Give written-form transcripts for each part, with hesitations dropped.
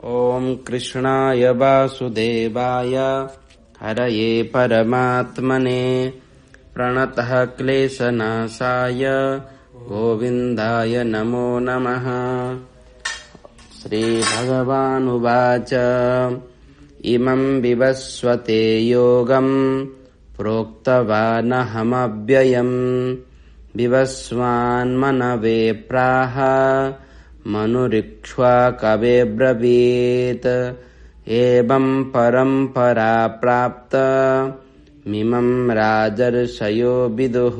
ॐ कृष्णाय वासुदेवाय हरये परमात्मने प्रणतः क्लेशनाशाय गोविन्दाय नमो नमः। श्रीभगवानुवाच इमं विवस्वते योगं प्रोक्तवानहमव्ययम् विवस्वान्मनवे प्राह मनुरिक्ष्वाकवे ब्रवीत् एवं परम्परा प्राप्त मिमं राजर्षयो विदुः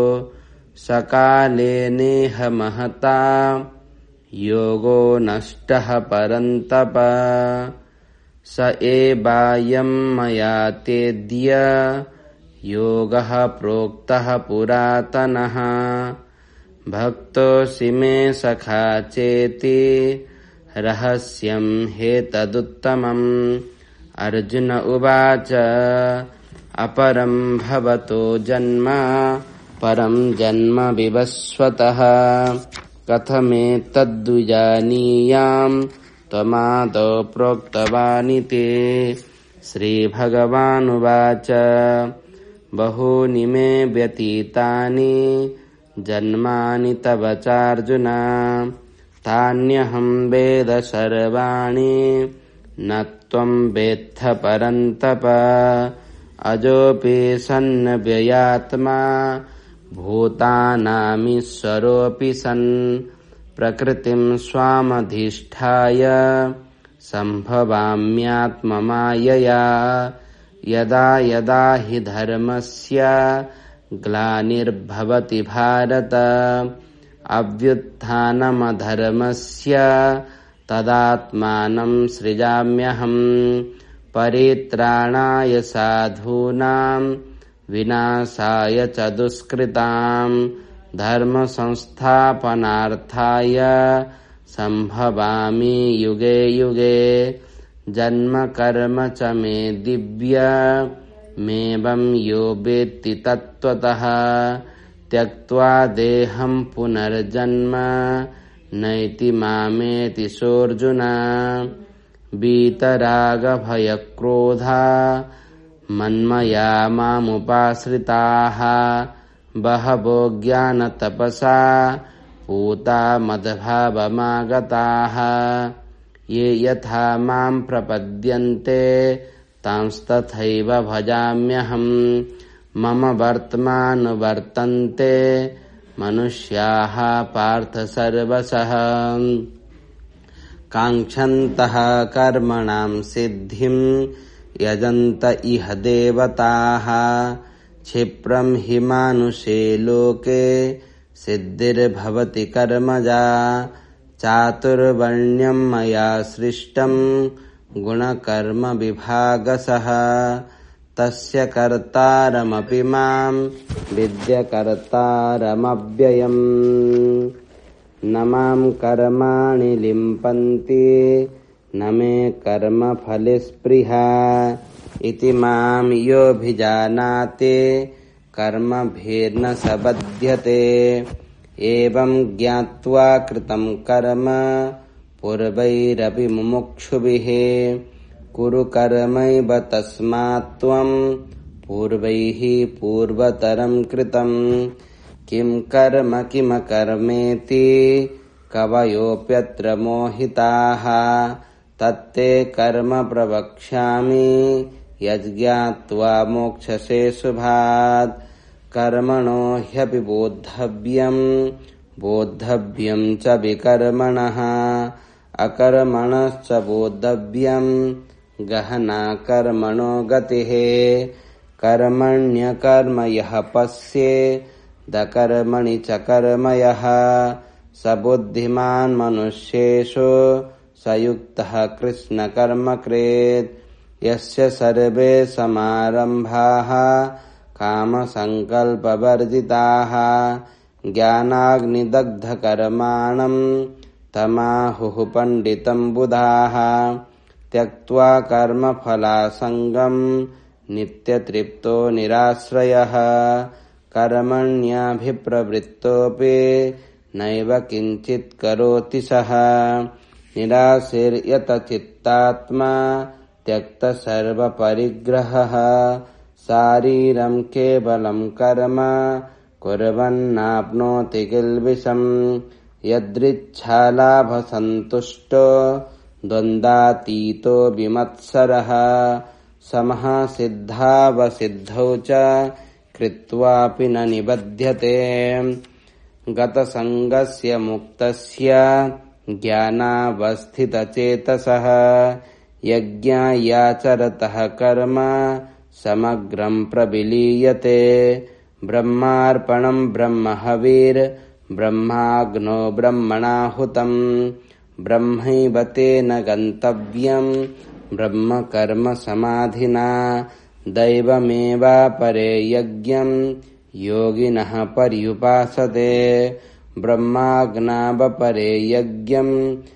सकाले नेह महता योगो नष्टः परन्तप स एवायं मया तेद्य योगः प्रोक्तः पुरातनः भक्तोऽसि मे सखा चेति रहस्यं ह्येतदुत्तमम्। अर्जुन उवाच अपरं भवतो जन्म परं जन्म विवस्वतः कथमेतद्विजानीयाम् त्वमादौ प्रोक्तवानिति। श्रीभगवानुवाच बहूनि मे व्यतीतानि जन्मानि तव चार्जुन तान्यहं वेद सर्वाणि न त्वं वेत्थ परन्तप अजोऽपि सन्नव्ययात्मा भूतानामीश्वरोऽपि सन् प्रकृतिं स्वामधिष्ठाय सम्भवाम्यात्ममायया यदा यदा हि धर्मस्य ग्लानिर्भवति भारत अभ्युत्थानमधर्मस्य तदात्मानं सृजाम्यहम् परित्राणाय साधूनां विनाशाय च दुष्कृतां धर्मसंस्थापनार्थाय सम्भवामि युगे युगे जन्म कर्म च मे दिव्यमेवं यो वेत्ति तत्त्वतः त्यक्त्वा देहं पुनर्जन्म नैति मामेति सोऽर्जुन। वीतरागभयक्रोधा मन्मया मामुपाश्रिताः बहवो ज्ञानतपसा पूता मद्भावमागताः ये यथा मां प्रपद्यन्ते तांस्तथैव भजाम्यहम् मम वर्त्मानुवर्तन्ते मनुष्याः पार्थ सर्वशः काङ्क्षन्तः कर्मणां सिद्धिं यजन्त इह देवताः क्षिप्रं हि मानुषे लोके सिद्धिर्भवति कर्मजा चातुर्वर्ण्यं मया सृष्टं गुणकर्म विभागशः तस्य कर्तारमपि मां विद्यकर्तारमव्ययम् न मां कर्माणि लिम्पन्ति न मे कर्मफलस्पृहा इति मां योऽभिजानाति कर्मभिर्न स बध्यते एवं ज्ञात्वा कृतं कर्म पूर्वैरपि मुमुक्षुभिः कुरु कर्मैव तस्मात् त्वं पूर्वैः पूर्वतरं कृतं किं कर्म किमकर्मेति कवयोऽप्यत्र मोहिताः तत्ते कर्म प्रवक्ष्यामि यज्ञात्वा मोक्षसे शुभात् कर्मणो ह्यपि बोद्धव्यं च विकर्मणः अकर्मणश्च बोद्धव्यं गहना कर्मणो गतिः कर्मण्यकर्म यः पश्येदकर्मणि च कर्म यः स बुद्धिमान् मनुष्येषु स युक्तः कृष्णकर्मकृत् यस्य सर्वे समारम्भाः कामसङ्कल्पवर्जिताः ज्ञानाग्निदग्धकर्माणं तमाहुः पण्डितं बुधाः त्यक्त्वा कर्मफलासङ्गं नित्यतृप्तो निराश्रयः कर्मण्याभिप्रवृत्तोऽपि नैव किञ्चित् करोति सः निराशीर्यत चित्तात्मा त्यक्त सर्वपरिग्रहः शारीरं केवलं कर्म कुर्वन्नाप्नोति किल्बिषम् यदृच्छालाभसन्तुष्टो द्वन्द्वातीतो विमत्सरः समः सिद्धावसिद्धौ च कृत्वापि न निबध्यते गतसङ्गस्य मुक्तस्य ज्ञानावस्थितचेतसः यज्ञायाचरतः कर्म समग्रं प्रविलीयते ब्रह्मार्पणं ब्रह्महविर्ब्रह्माग्नो ब्रह्मणाहुतम् ब्रह्मैव तेन गन्तव्यं ब्रह्मकर्म समाधिना दैवमेवापरे यज्ञं योगिनः पर्युपासते ब्रह्माग्नावपरे यज्ञं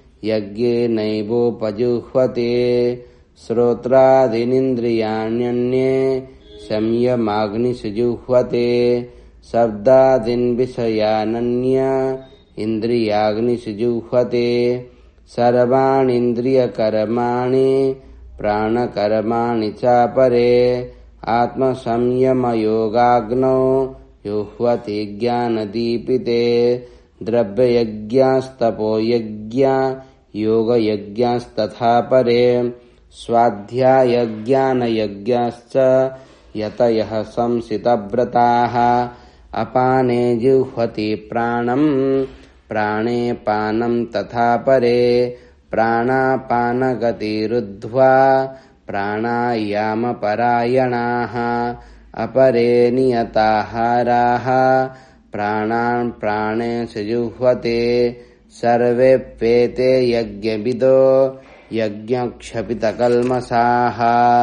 यज्ञेनैवोपजुह्वते श्रोत्रादीनिन्द्रियाण्यन्ये संयमाग्निषु जुह्वते शब्दादीन् विषयानन्य इन्द्रियाग्निषु जुह्वते सर्वाणीन्द्रियकर्माणि प्राणकर्माणि चापरे आत्मसंयमयोगाग्नौ जुह्वति ज्ञानदीपिते द्रव्ययज्ञास्तपोयज्ञा योगयज्ञास्तथा परे स्वाध्यायज्ञानयज्ञाश्च यतयः संसितव्रताः अपाने जुह्वति प्राणं प्राणे पानं तथा परे प्राणापानगतिरुद्ध्वा प्राणायामपरायणाः अपरे नियताहाराः प्राणान् प्राणेषु जुह्वते सर्वेऽप्येते यज्ञविदो यज्ञक्षपितकल्मषाः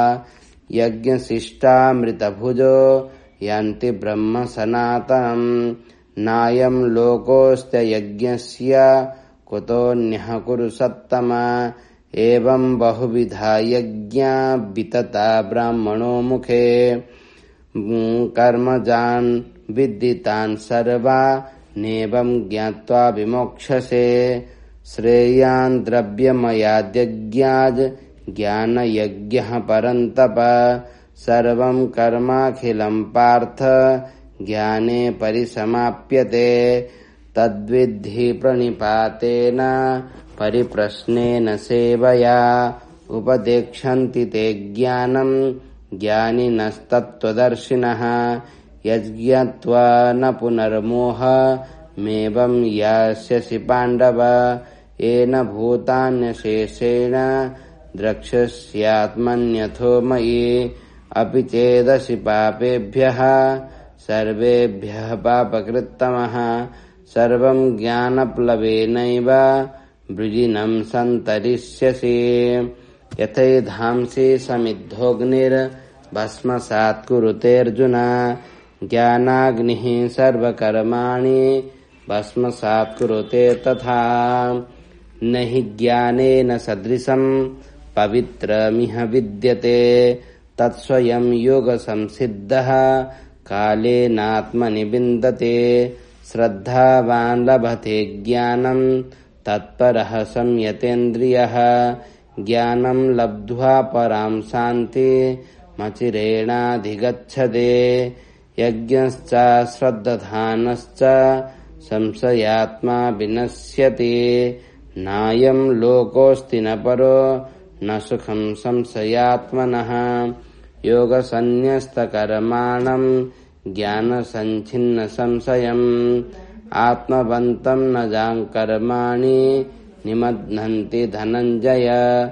यज्ञशिष्टामृतभुजो यान्ति ब्रह्म सनातनम् नायं लोकोऽस्त्य यज्ञस्य कुतोऽन्यः कुरु सत्तम एवं बहुविधा यज्ञा वितता ब्राह्मणो मुखे कर्मजान् विद्दितान् सर्वा नेवं ज्ञात्वा विमोक्षसे श्रेयान् द्रव्यमयाद्यज्ञाद् ज्ञानयज्ञः परन्तप सर्वं कर्माखिलं पार्थ ज्ञाने परिसमाप्यते तद्विद्धि प्रणिपातेन परिप्रश्नेन सेवया उपदेक्षन्ति ते ज्ञानं ज्ञानिनस्तत्त्वदर्शिनः यज्ञत्वा न पुनर्मोहमेवं यास्यसि पाण्डव येन भूतान्यशेषेण द्रक्ष्यस्यात्मन्यथो मयि अपि चेदसि पापेभ्यः सर्वेभ्यः पापकृत्तमः सर्वं ज्ञानप्लवेनैव वृजिनं सन्तरिष्यसि यथैधांसि समिद्धोऽग्निर्भस्मसात् कुरुतेऽर्जुन ज्ञानाग्निः सर्वकर्माणि भस्मसात् कुरुते तथा न हि ज्ञानेन सदृशं पवित्रमिह विद्यते तत्स्वयं योगसंसिद्धः कालेनात्मनि विन्दते श्रद्धावान् लभते ज्ञानं तत्परः संयतेन्द्रियः ज्ञानं लब्ध्वा परां शान्तिमचिरेणाधिगच्छते यज्ञश्च श्रद्धानश्च संशयात्मा विनश्यति नायं लोकोऽस्ति न परो न सुखं संशयात्मनः योगसन्न्यस्तकर्माणं ज्ञानसञ्छिन्नसंशयम् आत्मवन्तं न जाङ्कर्माणि निमध्नन्ति धनञ्जय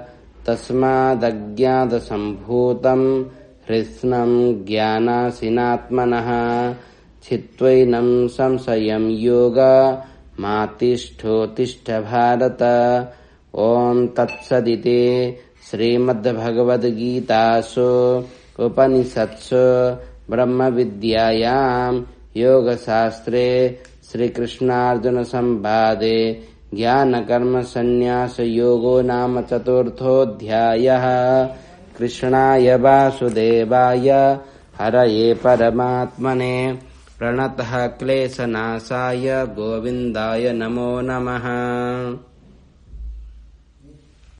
तस्मादज्ञातसम्भूतं हृत्स्नं ज्ञानासीनात्मनः छित्त्वैनं संशयं योगमातिष्ठोत्तिष्ठ भारत ॐ तत्सदिति श्रीमद्भगवद्गीतासु उपनिषत्सु ब्रह्मविद्यायां योगशास्त्रे श्रीकृष्णार्जुनसंवादे ज्ञानकर्मसन्न्यासयोगो नाम चतुर्थोऽध्यायः। कृष्णाय वासुदेवाय हरये परमात्मने प्रणतः क्लेशनाशाय गोविन्दाय नमो नमः।